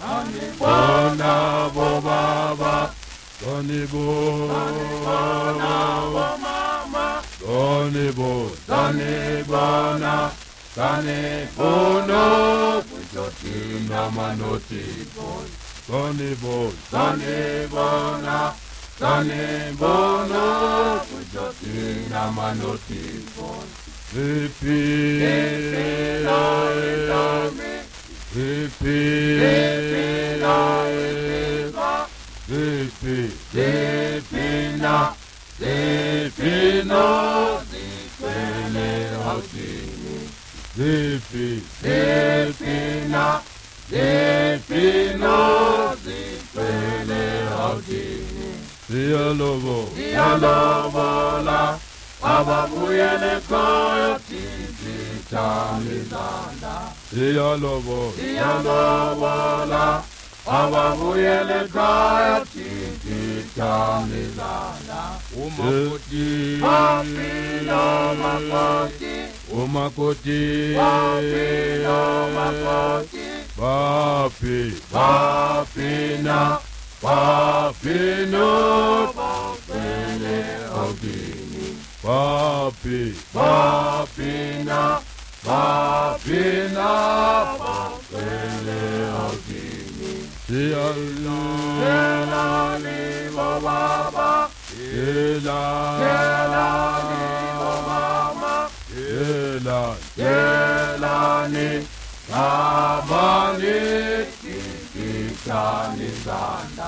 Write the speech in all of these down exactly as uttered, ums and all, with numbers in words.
Sanibona bobaba, sanibona bomama, sanibona, sanibona, sanibona, kujotina manoti boy. Sanibona, sanibona, sanibona, kujotina manoti boy. Vipi, vipi, vipi, zipina, zipina, zipele hautini. Zipi, zipina, zipina, zipele hautini. Dialogo, dialogo la, ababuyele koyo titi chamizanda. Dialogo, dialogo la, ababuyele koyo titi chamizanda. Umakoti, papilo makoti, umakoti, papilo makoti, papi, papina, papino, papele ogini. Papi, papina, papina, papele ogini. Selani bobaba, selani bobaba, selani kabani kikani zanda.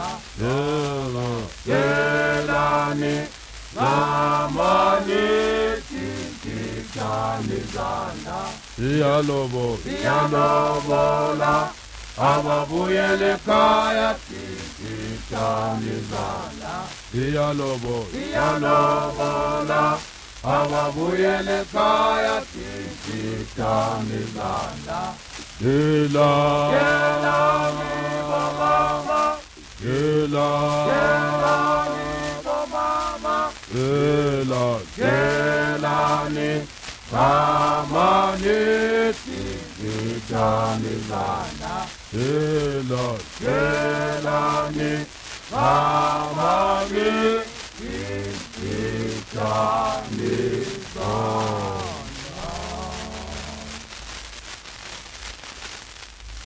Selani Namani tiki chani zanda. Dialogo, dialogo la, ababuyele kaya tiki chani zanda. Dialogo, dialogo la, ababuyele kaya tiki chani zanda. Dila, dila mi babama, dila, dila mi babama. Gelani, gelani, kamani, tiki chani zanda. Gelani, gelani, kamani, tiki chani zanda.